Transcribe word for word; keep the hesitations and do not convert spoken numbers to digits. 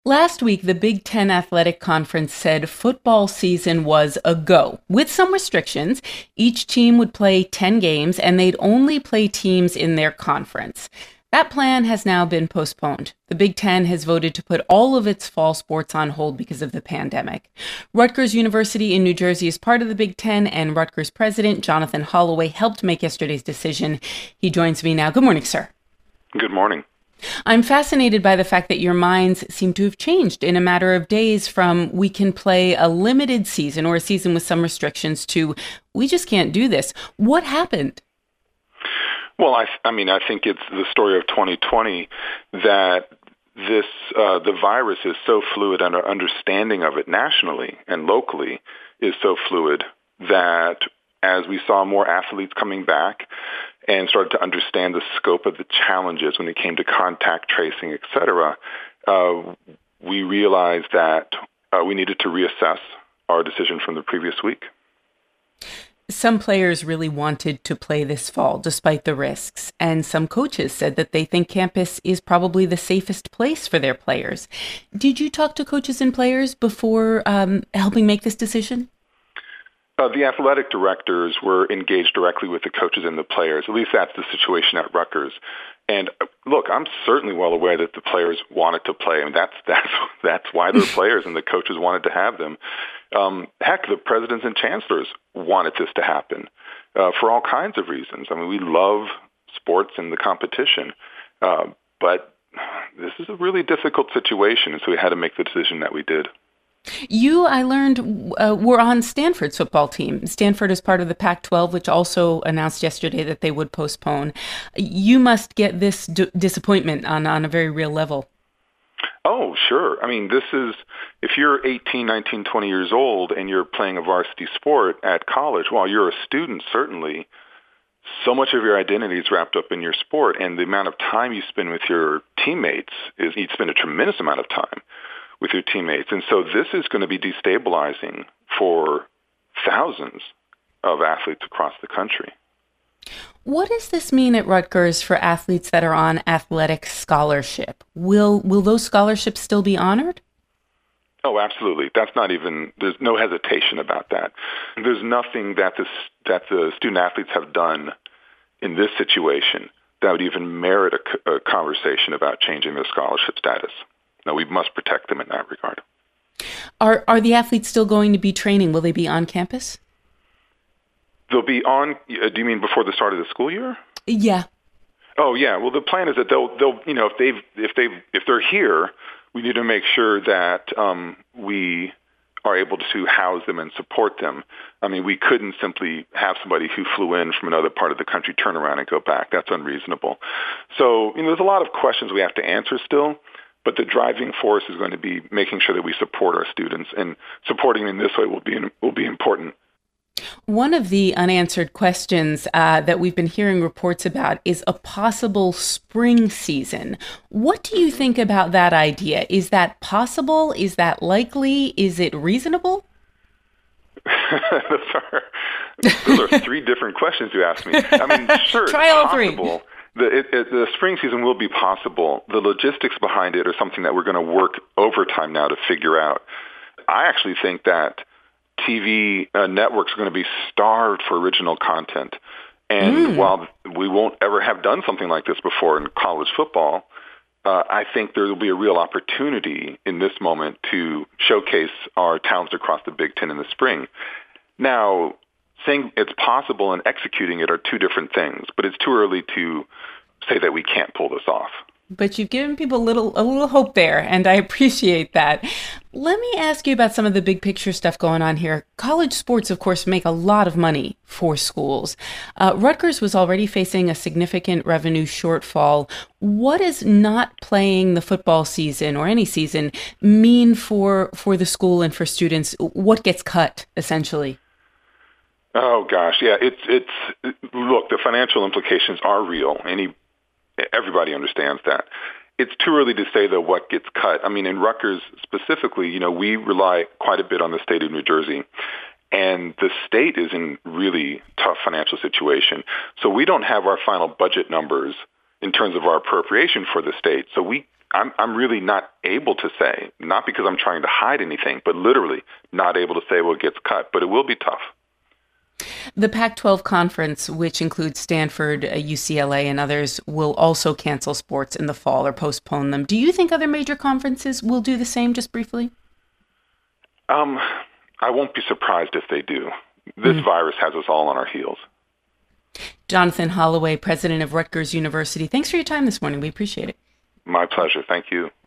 Last week, the Big Ten Athletic Conference said football season was a go, with some restrictions. Each team would play ten games, and they'd only play teams in their conference. That plan has now been postponed. The Big Ten has voted to put all of its fall sports on hold because of the pandemic. Rutgers University in New Jersey is part of the Big Ten, and Rutgers president Jonathan Holloway helped make yesterday's decision. He joins me now. Good morning, sir. Good morning. I'm fascinated by the fact that your minds seem to have changed in a matter of days from we can play a limited season or a season with some restrictions to we just can't do this. What happened? Well, I, I mean, I think it's the story of twenty twenty that this uh, the virus is so fluid, and our understanding of it nationally and locally is so fluid that as we saw more athletes coming back and started to understand the scope of the challenges when it came to contact tracing, et cetera, uh, we realized that uh, we needed to reassess our decision from the previous week. Some players really wanted to play this fall despite the risks, and some coaches said that they think campus is probably the safest place for their players. Did you talk to coaches and players before um, helping make this decision? Uh, the athletic directors were engaged directly with the coaches and the players. At least that's the situation at Rutgers. And uh, look, I'm certainly well aware that the players wanted to play. I mean, that's that's that's why they're players, and the coaches wanted to have them. Um, heck, the presidents and chancellors wanted this to happen uh, for all kinds of reasons. I mean, we love sports and the competition, uh, but this is a really difficult situation, and so we had to make the decision that we did. You, I learned, uh, were on Stanford's football team. Stanford is part of the Pac twelve, which also announced yesterday that they would postpone. You must get this d- disappointment on, on a very real level. Oh, sure. I mean, this is, if you're eighteen, nineteen, twenty years old and you're playing a varsity sport at college, while you're a student, certainly, so much of your identity is wrapped up in your sport, and the amount of time you spend with your teammates is, you spend a tremendous amount of time with your teammates. And so this is going to be destabilizing for thousands of athletes across the country. What does this mean at Rutgers for athletes that are on athletic scholarship? Will will those scholarships still be honored? Oh, absolutely. That's not even, there's no hesitation about that. There's nothing that the, that the student athletes have done in this situation that would even merit a, a conversation about changing their scholarship status. No, we must protect them in that regard. Are are the athletes still going to be training? Will they be on campus? They'll be on. Uh, do you mean before the start of the school year? Yeah. Oh, yeah. Well, the plan is that they'll they'll you know if they've if they if they're here, we need to make sure that um, we are able to house them and support them. I mean, we couldn't simply have somebody who flew in from another part of the country turn around and go back. That's unreasonable. So, you know, there's a lot of questions we have to answer still. But the driving force is going to be making sure that we support our students, and supporting them in this way will be will be important. One of the unanswered questions uh, that we've been hearing reports about is a possible spring season. What do you think about that idea? Is that possible? Is that likely? Is it reasonable? those, are, those are three different questions you asked me. I mean, sure, Try it's all possible. three. The, it, it, the spring season will be possible. The logistics behind it are something that we're going to work overtime now to figure out. I actually think that T V uh, networks are going to be starved for original content. And mm. while we won't ever have done something like this before in college football, uh, I think there will be a real opportunity in this moment to showcase our talents across the Big Ten in the spring. Now, saying it's possible and executing it are two different things, but it's too early to say that we can't pull this off. But you've given people a little a little hope there, and I appreciate that. Let me ask you about some of the big picture stuff going on here. College sports, of course, make a lot of money for schools. Uh, Rutgers was already facing a significant revenue shortfall. What does not playing the football season or any season mean for, for the school and for students? What gets cut, essentially? Oh gosh, yeah. It's it's look. The financial implications are real. Any everybody understands that. It's too early to say though what gets cut. I mean, in Rutgers specifically, you know, we rely quite a bit on the state of New Jersey, and the state is in really tough financial situation. So we don't have our final budget numbers in terms of our appropriation for the state. So we I'm I'm really not able to say, not because I'm trying to hide anything, but literally not able to say what gets cut. But it will be tough. The Pac twelve conference, which includes Stanford, uh, U C L A, and others, will also cancel sports in the fall or postpone them. Do you think other major conferences will do the same, just briefly? Um, I won't be surprised if they do. This mm. virus has us all on our heels. Jonathan Holloway, president of Rutgers University, thanks for your time this morning. We appreciate it. My pleasure. Thank you.